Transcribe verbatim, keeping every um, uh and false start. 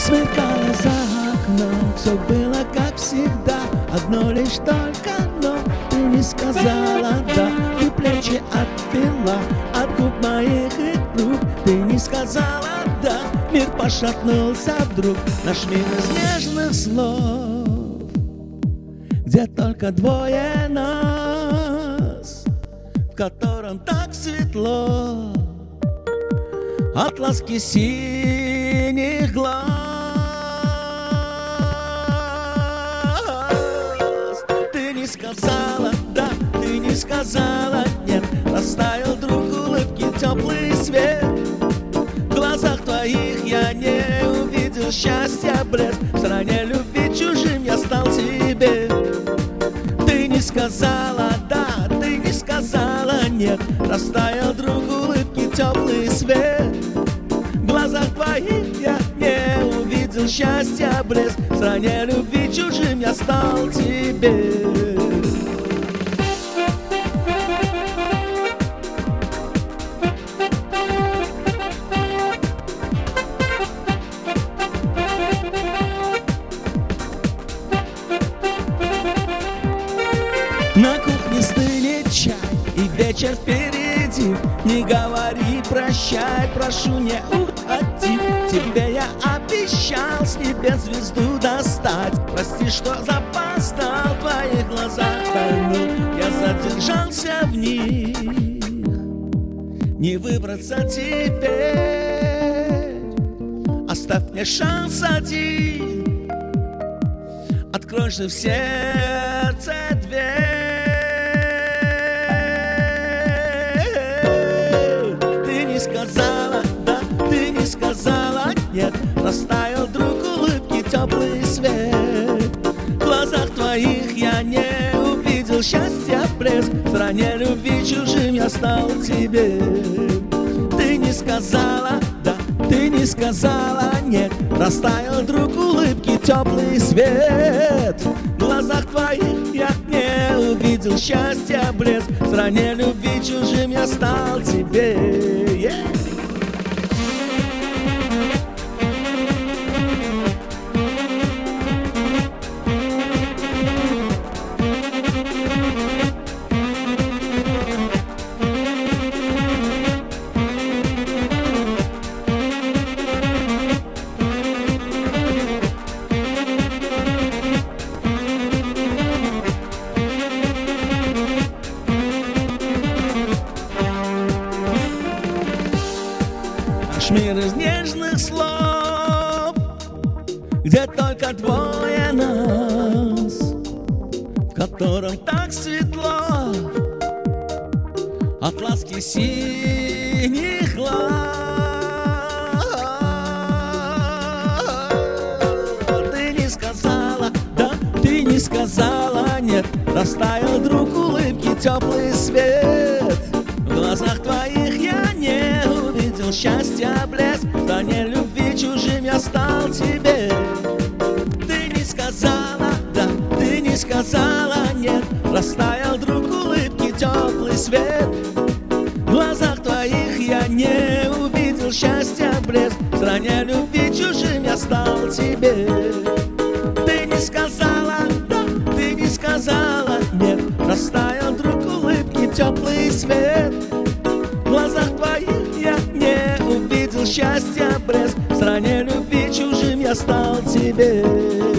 Сверкало за окном, все было как всегда. Одно лишь только но ты не сказала да. Ты плечи отвела от губ моих и рук. Ты не сказала да. Мир пошатнулся вдруг. Наш мир из нежных слов, где только двое нас, в котором так светло от ласки синих глаз. Ты не сказала да, ты не сказала нет. Растаял вдруг улыбки теплый свет. В глазах твоих я не увидел счастья блеск. В стране любви чужим я стал тебе. Ты не сказала да, ты не сказала нет. Растаял вдруг улыбки теплый свет. В глазах твоих я не увидел счастья блеск. В стране любви чужим я стал тебе. На кухне стынет чай, и вечер впереди. Не говори прощай, прошу, не уходи. Тебе я обещал с небес звезду достать. Прости, что запоздал, в твоих глазах тонул. Я задержался в них, не выбраться теперь. Оставь мне шанс один, открой же в сердце дверь. Сказала да, ты не сказала нет. Растаял вдруг улыбки теплый свет. В глазах твоих я не увидел счастья блеск. В стране любви чужим я стал тебе. Ты не сказала да, ты не сказала нет. Растаял вдруг улыбки теплый свет. В глазах твоих я не увидел счастья блеск. В стране любви чужим я стал тебе. Yeah. Наш мир из нежных слов, где только двое нас, в котором так светло от ласки синих глаз. Ты не сказала да, ты не сказала нет. Растаял вдруг улыбки теплый свет. В глазах твоих я не увидел счастья блеск. В стране любви чужим я стал тебе. Ты не сказала да, ты не сказала нет. Растаял вдруг улыбки теплый свет. В глазах твоих я не увидел счастья блеск. В стране любви чужим я стал тебе. Ты не сказала да, ты не сказала нет. Растаял вдруг улыбки теплый свет. В глазах твоих я не увидел счастья блеск. В стране любви чужим я стал тебе.